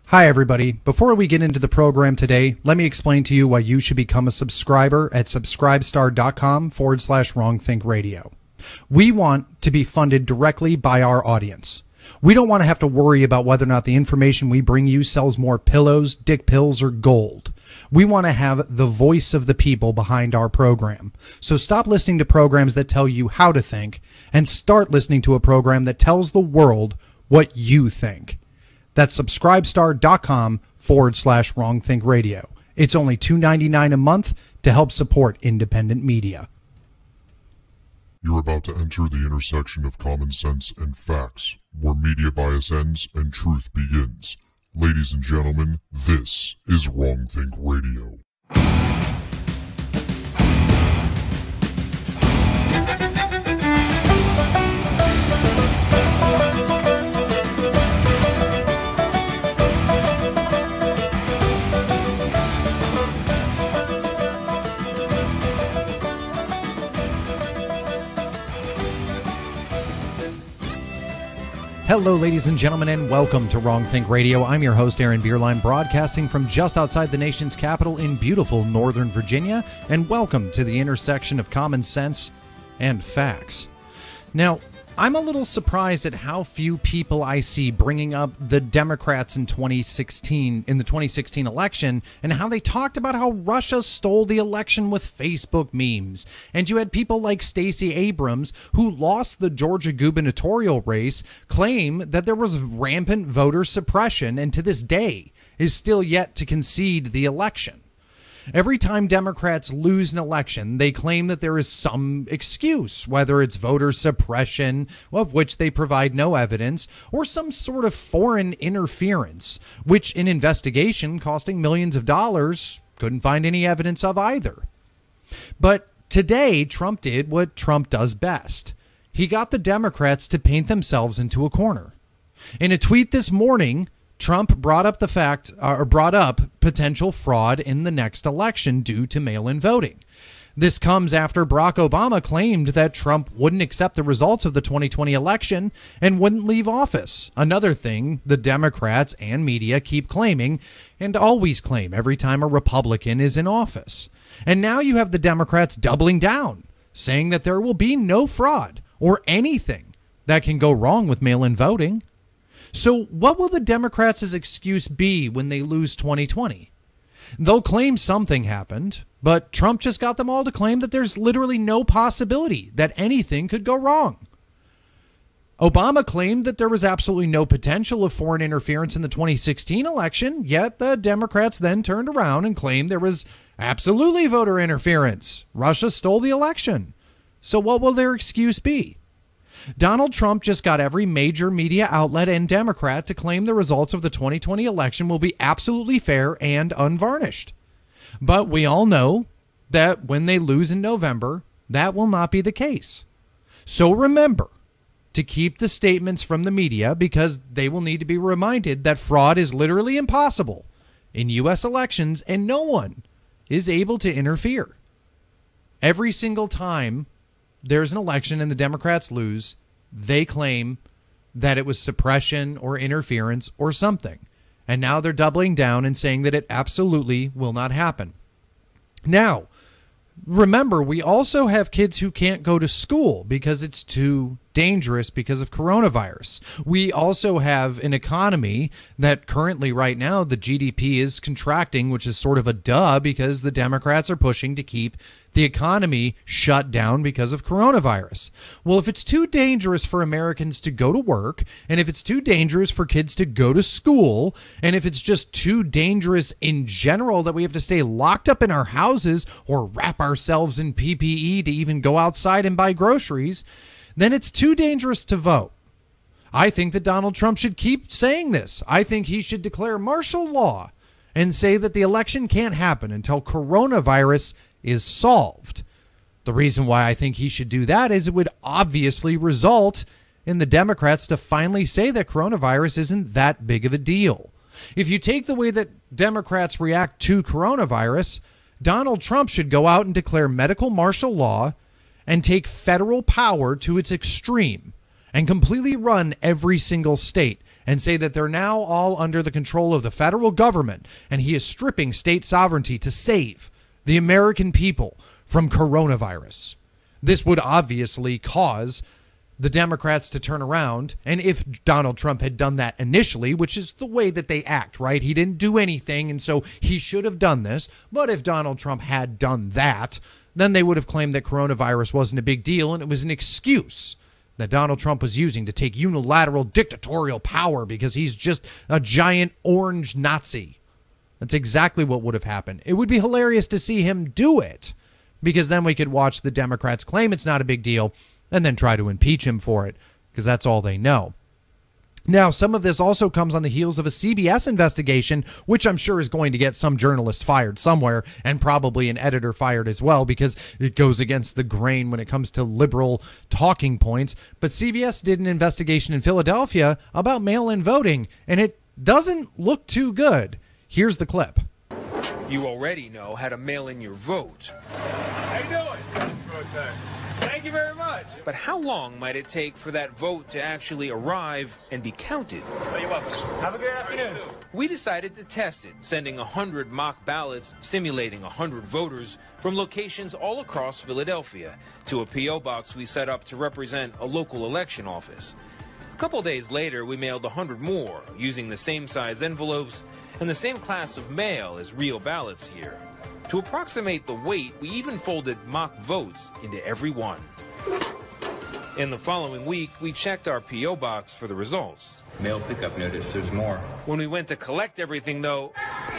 Hi, everybody. Before we get into the program today, let me explain to you why you should become a subscriber at subscribestar.com/wrongthinkradio. We want to be funded directly by our audience. We don't want to have to worry about whether or not the information we bring you sells more pillows, dick pills, or gold. We want to have the voice of the people behind our program. So stop listening to programs that tell you how to think and start listening to a program that tells the world what you think. That's subscribestar.com/wrongthinkradio. It's only $2.99 a month to help support independent media. You're about to enter the intersection of common sense and facts, where media bias ends and truth begins. Ladies and gentlemen, this is Wrong Think Radio. Hello, ladies and gentlemen, and welcome to Wrong Think Radio. I'm your host, Aaron Bierlein, broadcasting from just outside the nation's capital in beautiful Northern Virginia, and welcome to the intersection of common sense and facts. Now, I'm a little surprised at how few people I see bringing up the Democrats in the 2016 election and how they talked about how Russia stole the election with Facebook memes. And you had people like Stacey Abrams, who lost the Georgia gubernatorial race, claim that there was rampant voter suppression and to this day is still yet to concede the election. Every time Democrats lose an election, they claim that there is some excuse, whether it's voter suppression, of which they provide no evidence, or some sort of foreign interference, which an investigation costing millions of dollars couldn't find any evidence of either. But today, Trump did what Trump does best. He got the Democrats to paint themselves into a corner. In a tweet this morning, Trump brought up potential fraud in the next election due to mail-in voting. This comes after Barack Obama claimed that Trump wouldn't accept the results of the 2020 election and wouldn't leave office. Another thing the Democrats and media keep claiming and always claim every time a Republican is in office. And now you have the Democrats doubling down, saying that there will be no fraud or anything that can go wrong with mail-in voting. So what will the Democrats' excuse be when they lose 2020? They'll claim something happened, but Trump just got them all to claim that there's literally no possibility that anything could go wrong. Obama claimed that there was absolutely no potential of foreign interference in the 2016 election, yet the Democrats then turned around and claimed there was absolutely voter interference. Russia stole the election. So what will their excuse be? Donald Trump just got every major media outlet and Democrat to claim the results of the 2020 election will be absolutely fair and unvarnished. But we all know that when they lose in November, that will not be the case. So remember to keep the statements from the media, because they will need to be reminded that fraud is literally impossible in U.S. elections and no one is able to interfere. Every single time there's an election and the Democrats lose, they claim that it was suppression or interference or something. And now they're doubling down and saying that it absolutely will not happen. Now, remember, we also have kids who can't go to school because it's too dangerous because of coronavirus. We also have an economy that currently right now the GDP is contracting, which is sort of a duh because the Democrats are pushing to keep the economy shut down because of coronavirus. Well, if it's too dangerous for Americans to go to work, and if it's too dangerous for kids to go to school, and if it's just too dangerous in general that we have to stay locked up in our houses or wrap ourselves in PPE to even go outside and buy groceries, then it's too dangerous to vote. I think that Donald Trump should keep saying this. I think he should declare martial law and say that the election can't happen until coronavirus is solved. The reason why I think he should do that is it would obviously result in the Democrats to finally say that coronavirus isn't that big of a deal. If you take the way that Democrats react to coronavirus, Donald Trump should go out and declare medical martial law and take federal power to its extreme and completely run every single state and say that they're now all under the control of the federal government, and he is stripping state sovereignty to save the American people from coronavirus. This would obviously cause the Democrats to turn around, and if Donald Trump had done that initially, which is the way that they act, right? He didn't do anything, and so he should have done this. But if Donald Trump had done that, then they would have claimed that coronavirus wasn't a big deal, and it was an excuse that Donald Trump was using to take unilateral dictatorial power because he's just a giant orange Nazi. That's exactly what would have happened. It would be hilarious to see him do it, because then we could watch the Democrats claim it's not a big deal and then try to impeach him for it, because that's all they know. Now, some of this also comes on the heels of a CBS investigation, which I'm sure is going to get some journalist fired somewhere, and probably an editor fired as well, because it goes against the grain when it comes to liberal talking points. But CBS did an investigation in Philadelphia about mail-in voting, and it doesn't look too good. Here's the clip. You already know how to mail in your vote. How you doing? Thank you very much. But how long might it take for that vote to actually arrive and be counted? Oh, you're welcome. Have a good afternoon. We decided to test it, sending 100 mock ballots simulating 100 voters from locations all across Philadelphia to a P.O. box we set up to represent a local election office. A couple days later, we mailed 100 more using the same size envelopes and the same class of mail as real ballots here. To approximate the weight, we even folded mock votes into every one. In the following week, we checked our P.O. box for the results. Mail pickup notice, there's more. When we went to collect everything, though,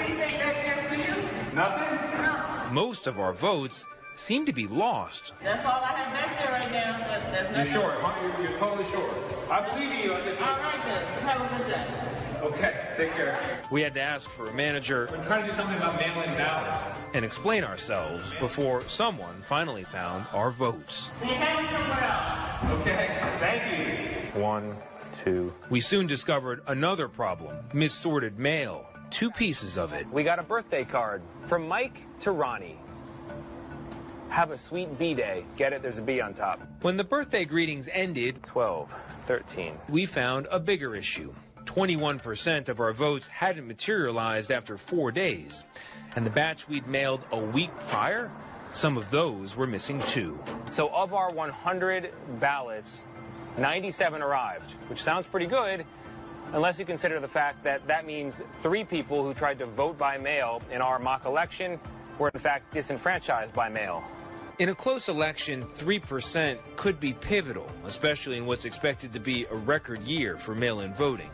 Nothing? most of our votes seemed to be lost. That's all I have back there right now. That's You're sure? Huh? You're totally sure? I believe in you. all right, then. Have a good day. Okay, take care. We had to ask for a manager I'm trying to do something about mail-in ballots. and explain ourselves before someone finally found our votes. Then have me somewhere else. Okay, thank you. 1, 2. We soon discovered another problem: missorted mail. 2 pieces of it. We got a birthday card from Mike to Ronnie. Have a sweet B-day. Get it? There's a B on top. When the birthday greetings ended, 12, 13. we found a bigger issue. 21% of our votes hadn't materialized after 4 days. And the batch we'd mailed a week prior, some of those were missing too. So of our 100 ballots, 97 arrived, which sounds pretty good, unless you consider the fact that that means 3 people who tried to vote by mail in our mock election were in fact disenfranchised by mail. In a close election, 3% could be pivotal, especially in what's expected to be a record year for mail-in voting.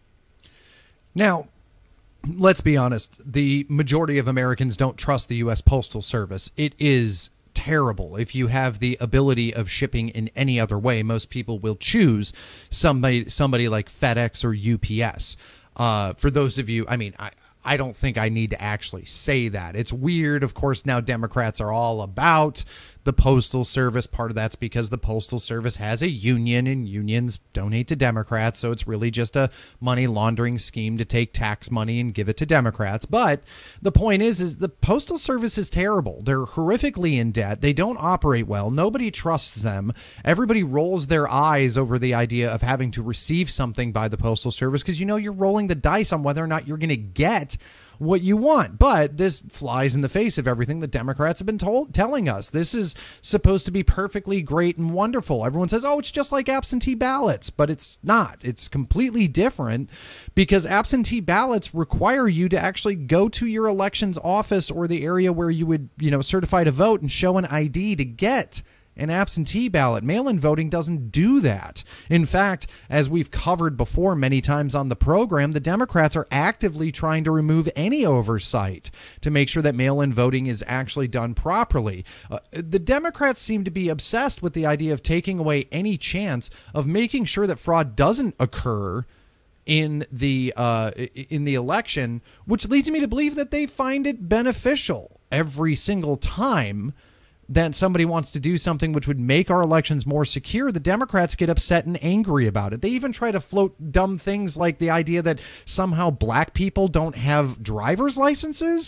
Now, let's be honest. The majority of Americans don't trust the U.S. Postal Service. It is terrible. If you have the ability of shipping in any other way, most people will choose somebody like FedEx or UPS. For those of you, I mean, I don't think I need to actually say that. It's weird. Of course, now Democrats are all about the Postal Service. Part of that's because the Postal Service has a union, and unions donate to Democrats. So it's really just a money laundering scheme to take tax money and give it to Democrats. But the point is the Postal Service is terrible. They're horrifically in debt. They don't operate well. Nobody trusts them. Everybody rolls their eyes over the idea of having to receive something by the Postal Service because, you know, you're rolling the dice on whether or not you're going to get what you want. But this flies in the face of everything the Democrats have been telling us. This is supposed to be perfectly great and wonderful. Everyone says, oh, it's just like absentee ballots, but it's not. It's completely different because absentee ballots require you to actually go to your elections office or the area where you would, certify to vote and show an ID to get an absentee ballot. Mail-in voting doesn't do that. In fact, as we've covered before many times on the program, the Democrats are actively trying to remove any oversight to make sure that mail-in voting is actually done properly. The Democrats seem to be obsessed with the idea of taking away any chance of making sure that fraud doesn't occur in the election, which leads me to believe that they find it beneficial every single time that somebody wants to do something which would make our elections more secure. The Democrats get upset and angry about it. They even try to float dumb things like the idea that somehow black people don't have driver's licenses.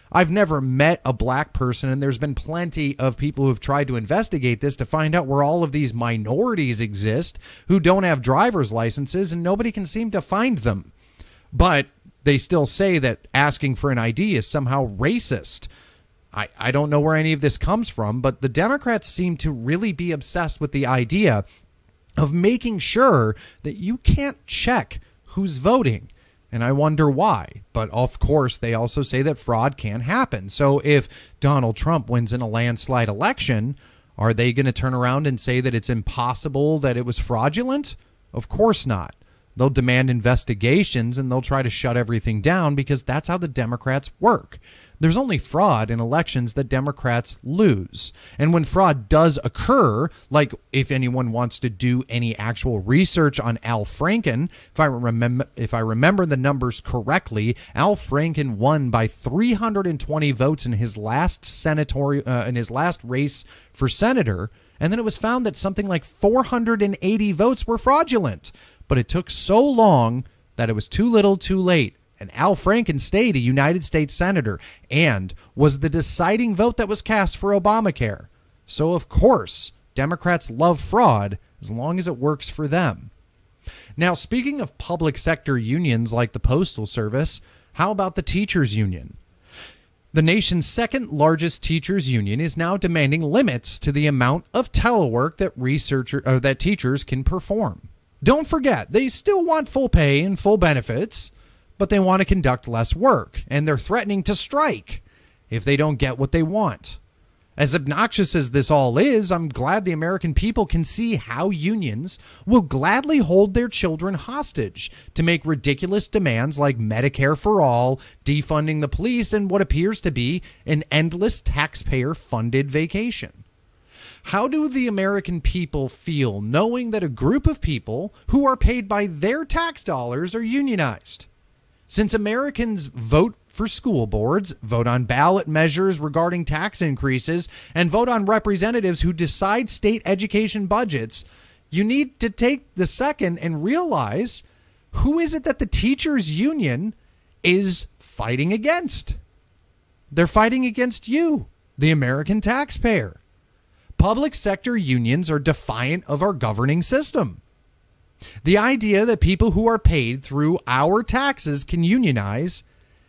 I've never met a black person, and there's been plenty of people who've tried to investigate this to find out where all of these minorities exist who don't have driver's licenses, and nobody can seem to find them. But they still say that asking for an ID is somehow racist. I don't know where any of this comes from, but the Democrats seem to really be obsessed with the idea of making sure that you can't check who's voting. And I wonder why. But of course, they also say that fraud can happen. So if Donald Trump wins in a landslide election, are they going to turn around and say that it's impossible that it was fraudulent? Of course not. They'll demand investigations and they'll try to shut everything down because that's how the Democrats work. There's only fraud in elections that Democrats lose. And when fraud does occur, like if anyone wants to do any actual research on Al Franken, if I remember the numbers correctly, Al Franken won by 320 votes in his last race for senator, and then it was found that something like 480 votes were fraudulent. But it took so long that it was too little too late. And Al Franken stayed a United States senator and was the deciding vote that was cast for Obamacare. So, of course, Democrats love fraud as long as it works for them. Now, speaking of public sector unions like the Postal Service, how about the teachers union? The nation's second largest teachers union is now demanding limits to the amount of telework that teachers can perform. Don't forget, they still want full pay and full benefits, but they want to conduct less work, and they're threatening to strike if they don't get what they want. As obnoxious as this all is, I'm glad the American people can see how unions will gladly hold their children hostage to make ridiculous demands like Medicare for all, defunding the police, and what appears to be an endless taxpayer-funded vacation. How do the American people feel knowing that a group of people who are paid by their tax dollars are unionized? Since Americans vote for school boards, vote on ballot measures regarding tax increases, and vote on representatives who decide state education budgets, you need to take the second and realize who is it that the teachers union is fighting against? They're fighting against you, the American taxpayer. Public sector unions are defiant of our governing system. The idea that people who are paid through our taxes can unionize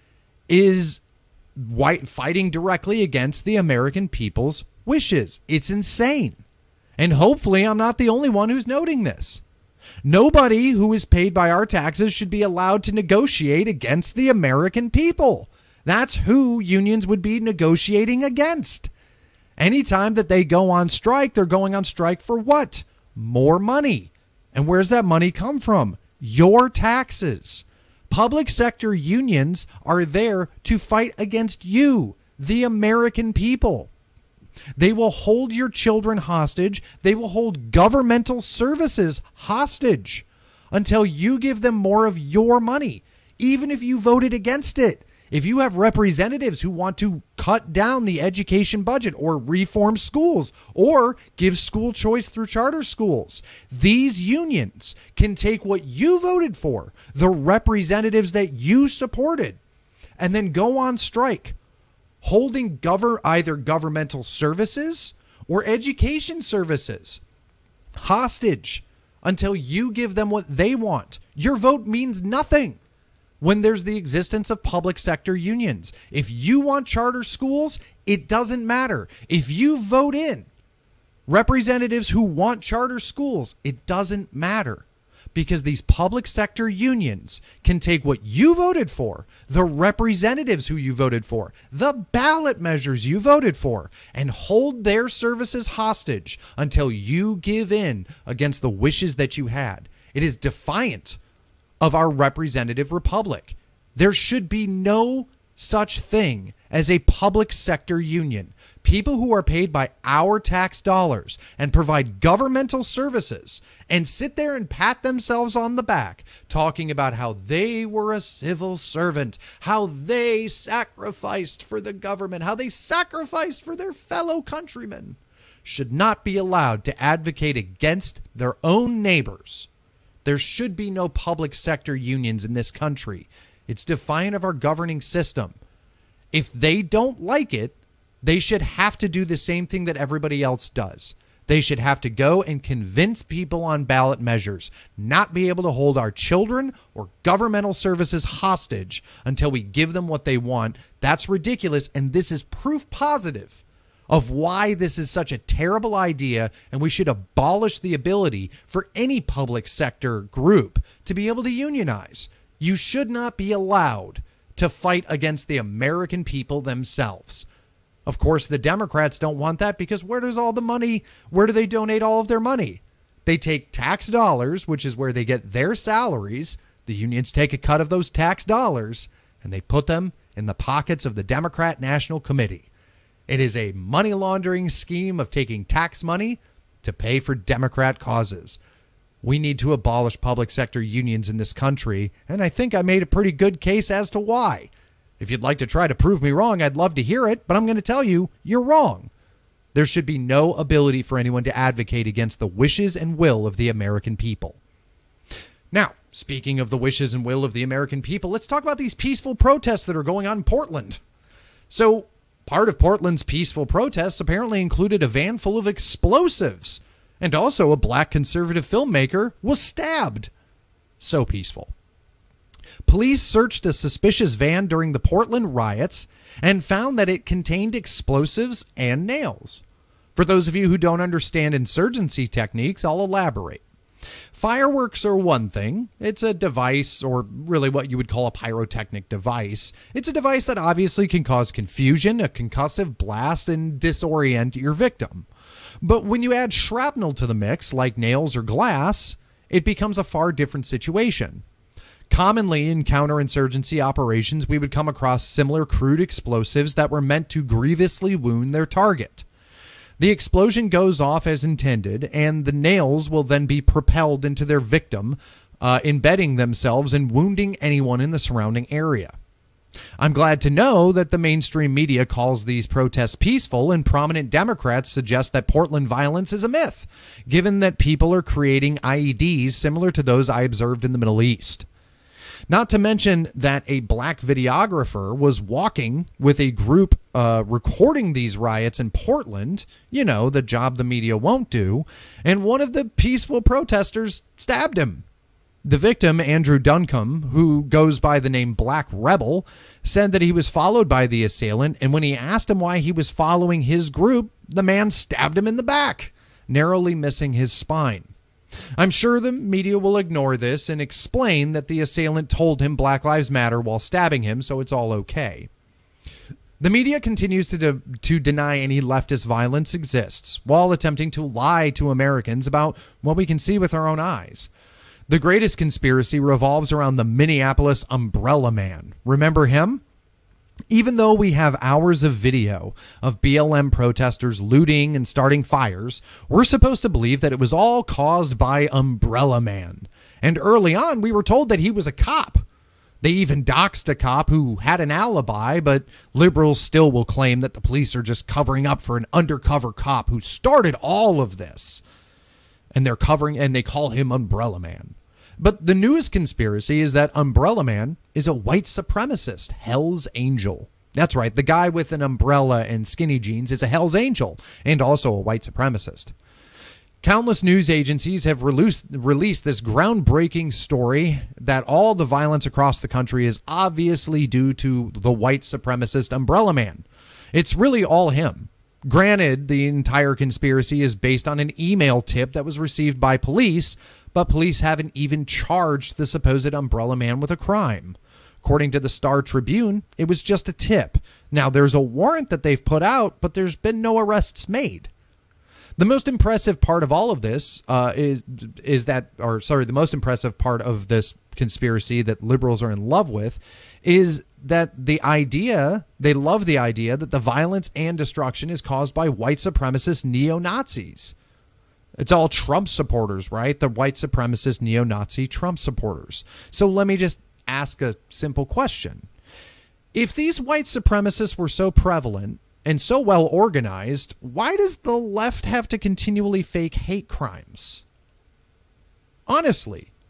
is fighting directly against the American people's wishes. It's insane. And hopefully I'm not the only one who's noting this. Nobody who is paid by our taxes should be allowed to negotiate against the American people. That's who unions would be negotiating against. Anytime that they go on strike, they're going on strike for what? More money. And where's that money come from? Your taxes. Public sector unions are there to fight against you, the American people. They will hold your children hostage. They will hold governmental services hostage until you give them more of your money, even if you voted against it. If you have representatives who want to cut down the education budget or reform schools or give school choice through charter schools, these unions can take what you voted for, the representatives that you supported, and then go on strike, holding either governmental services or education services hostage until you give them what they want. Your vote means nothing when there's the existence of public sector unions. If you want charter schools, it doesn't matter. If you vote in representatives who want charter schools, it doesn't matter, because these public sector unions can take what you voted for, the representatives who you voted for, the ballot measures you voted for, and hold their services hostage until you give in against the wishes that you had. It is defiant of our representative republic. There should be no such thing as a public sector union. People who are paid by our tax dollars and provide governmental services and sit there and pat themselves on the back talking about how they were a civil servant, how they sacrificed for the government, how they sacrificed for their fellow countrymen, should not be allowed to advocate against their own neighbors. There should be no public sector unions in this country. It's defiant of our governing system. If they don't like it, they should have to do the same thing that everybody else does. They should have to go and convince people on ballot measures, not be able to hold our children or governmental services hostage until we give them what they want. That's ridiculous, and this is proof positive of why this is such a terrible idea, and we should abolish the ability for any public sector group to be able to unionize. You should not be allowed to fight against the American people themselves. Of course, the Democrats don't want that because where does all the money, where do they donate all of their money? They take tax dollars, which is where they get their salaries. The unions take a cut of those tax dollars and they put them in the pockets of the Democrat National Committee. It is a money laundering scheme of taking tax money to pay for Democrat causes. We need to abolish public sector unions in this country, and I think I made a pretty good case as to why. If you'd like to try to prove me wrong, I'd love to hear it, but I'm going to tell you, you're wrong. There should be no ability for anyone to advocate against the wishes and will of the American people. Now, speaking of the wishes and will of the American people, let's talk about these peaceful protests that are going on in Portland. So, part of Portland's peaceful protests apparently included a van full of explosives, and also a black conservative filmmaker was stabbed. So peaceful. Police searched a suspicious van during the Portland riots and found that it contained explosives and nails. For those of you who don't understand insurgency techniques, I'll elaborate. Fireworks are one thing. It's a device, or really what you would call a pyrotechnic device. It's a device that obviously can cause confusion, a concussive blast, and disorient your victim. But when you add shrapnel to the mix, like nails or glass, it becomes a far different situation. Commonly in counterinsurgency operations, we would come across similar crude explosives that were meant to grievously wound their target. The explosion goes off as intended, and the nails will then be propelled into their victim, embedding themselves and wounding anyone in the surrounding area. I'm glad to know that the mainstream media calls these protests peaceful, and prominent Democrats suggest that Portland violence is a myth, given that people are creating IEDs similar to those I observed in the Middle East. Not to mention that a black videographer was walking with a group recording these riots in Portland, you know, the job the media won't do, and one of the peaceful protesters stabbed him. The victim, Andrew Duncombe, who goes by the name Black Rebel, said that he was followed by the assailant, and when he asked him why he was following his group, the man stabbed him in the back, narrowly missing his spine. I'm sure the media will ignore this and explain that the assailant told him Black Lives Matter while stabbing him, so it's all okay. The media continues to deny any leftist violence exists, while attempting to lie to Americans about what we can see with our own eyes. The greatest conspiracy revolves around the Minneapolis Umbrella Man. Remember him? Even though we have hours of video of BLM protesters looting and starting fires, we're supposed to believe that it was all caused by Umbrella Man. And early on, we were told that he was a cop. They even doxed a cop who had an alibi, but liberals still will claim that the police are just covering up for an undercover cop who started all of this. And they're covering, and they call him Umbrella Man. But the newest conspiracy is that Umbrella Man is a white supremacist, Hell's Angel. That's right, the guy with an umbrella and skinny jeans is a Hell's Angel and also a white supremacist. Countless news agencies have released this groundbreaking story that all the violence across the country is obviously due to the white supremacist Umbrella Man. It's really all him. Granted, the entire conspiracy is based on an email tip that was received by police, but police haven't even charged the supposed Umbrella Man with a crime. According to the Star Tribune, it was just a tip. Now, there's a warrant that they've put out, but there's been no arrests made. The most impressive part of all of this the most impressive part of this conspiracy that liberals are in love with is that they love the idea that the violence and destruction is caused by white supremacist neo-Nazis. It's all Trump supporters, right? The white supremacist neo-Nazi Trump supporters. So let me just ask a simple question. If these white supremacists were so prevalent and so well organized, why does the left have to continually fake hate crimes? Honestly,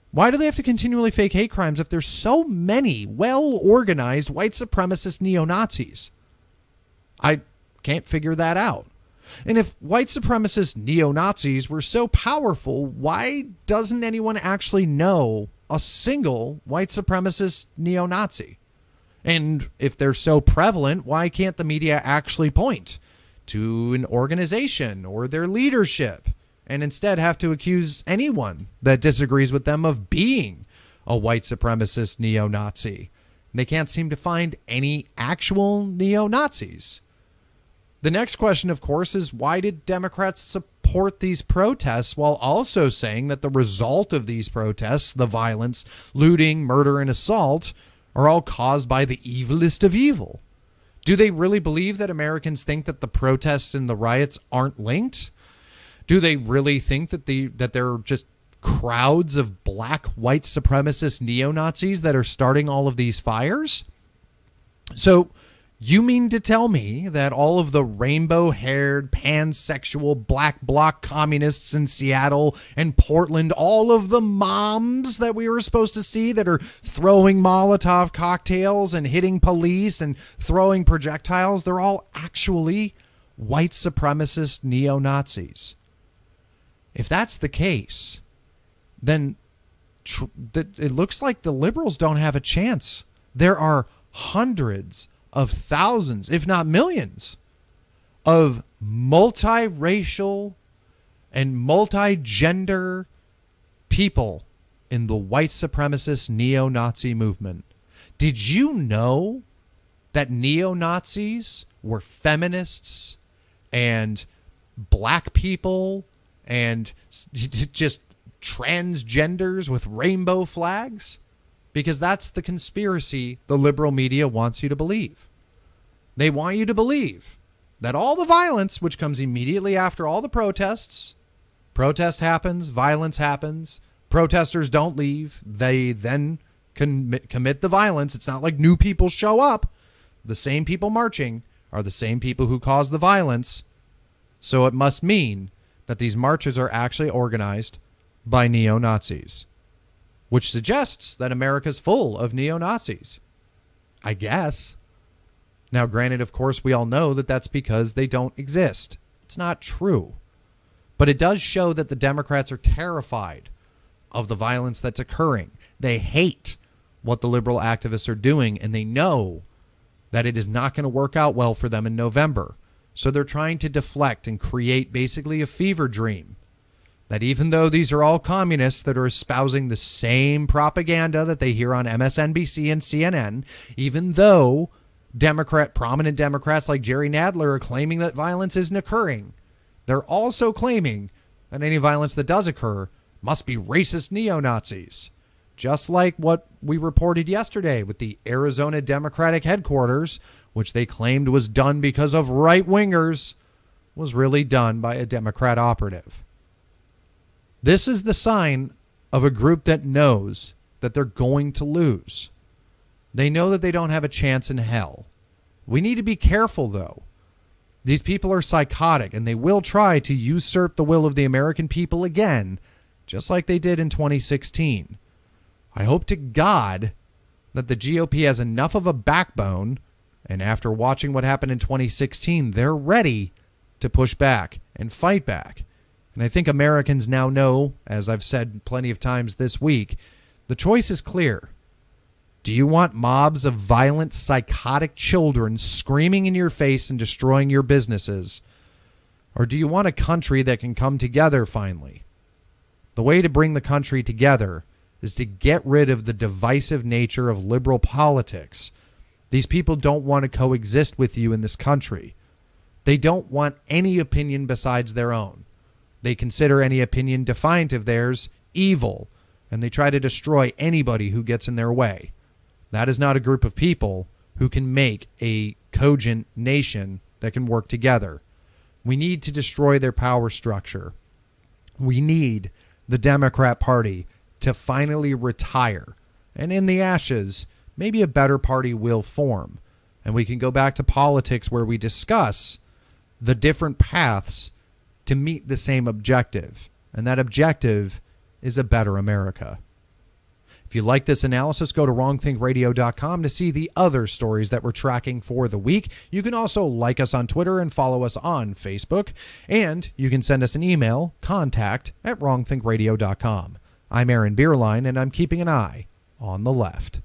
Why do they have to continually fake hate crimes if there's so many well-organized white supremacist neo-Nazis? I can't figure that out. And if white supremacist neo-Nazis were so powerful, why doesn't anyone actually know a single white supremacist neo-Nazi? And if they're so prevalent, why can't the media actually point to an organization or their leadership and instead have to accuse anyone that disagrees with them of being a white supremacist neo-Nazi? They can't seem to find any actual neo-Nazis. The next question, of course, is why did Democrats support these protests while also saying that the result of these protests, the violence, looting, murder, and assault, are all caused by the evilest of evil? Do they really believe that Americans think that the protests and the riots aren't linked? Do they really think that that they're just crowds of black white supremacist neo-Nazis that are starting all of these fires? So you mean to tell me that all of the rainbow-haired, pansexual, black bloc communists in Seattle and Portland, all of the moms that we were supposed to see that are throwing Molotov cocktails and hitting police and throwing projectiles, they're all actually white supremacist neo-Nazis? If that's the case, then it looks like the liberals don't have a chance. There are hundreds of thousands, if not millions, of multiracial and multi-gender people in the white supremacist neo-Nazi movement. Did you know that neo-Nazis were feminists and black people and just transgenders with rainbow flags? Because that's the conspiracy the liberal media wants you to believe. They want you to believe that all the violence, which comes immediately after all the protests, protest happens, violence happens, protesters don't leave, they then commit the violence. It's not like new people show up. The same people marching are the same people who cause the violence. So it must mean that these marches are actually organized by neo-Nazis, which suggests that America's full of neo-Nazis, I guess. Now, granted, of course, we all know that that's because they don't exist. It's not true. But it does show that the Democrats are terrified of the violence that's occurring. They hate what the liberal activists are doing, and they know that it is not going to work out well for them in November. So they're trying to deflect and create basically a fever dream that even though these are all communists that are espousing the same propaganda that they hear on MSNBC and CNN, even though prominent Democrats like Jerry Nadler are claiming that violence isn't occurring, they're also claiming that any violence that does occur must be racist neo-Nazis. Just like what we reported yesterday with the Arizona Democratic headquarters, which they claimed was done because of right-wingers, was really done by a Democrat operative. This is the sign of a group that knows that they're going to lose. They know that they don't have a chance in hell. We need to be careful, though. These people are psychotic, and they will try to usurp the will of the American people again, just like they did in 2016. I hope to God that the GOP has enough of a backbone, and after watching what happened in 2016, they're ready to push back and fight back. And I think Americans now know, as I've said plenty of times this week, the choice is clear. Do you want mobs of violent, psychotic children screaming in your face and destroying your businesses? Or do you want a country that can come together finally? The way to bring the country together is to get rid of the divisive nature of liberal politics. These people don't want to coexist with you in this country. They don't want any opinion besides their own. They consider any opinion defiant of theirs evil, and they try to destroy anybody who gets in their way. That is not a group of people who can make a cogent nation that can work together. We need to destroy their power structure. We need the Democrat Party to finally retire. And in the ashes, maybe a better party will form. And we can go back to politics where we discuss the different paths to meet the same objective. And that objective is a better America. If you like this analysis, go to wrongthinkradio.com to see the other stories that we're tracking for the week. You can also like us on Twitter and follow us on Facebook. And you can send us an email, contact@wrongthinkradio.com. I'm Aaron Bierlein, and I'm keeping an eye on the left.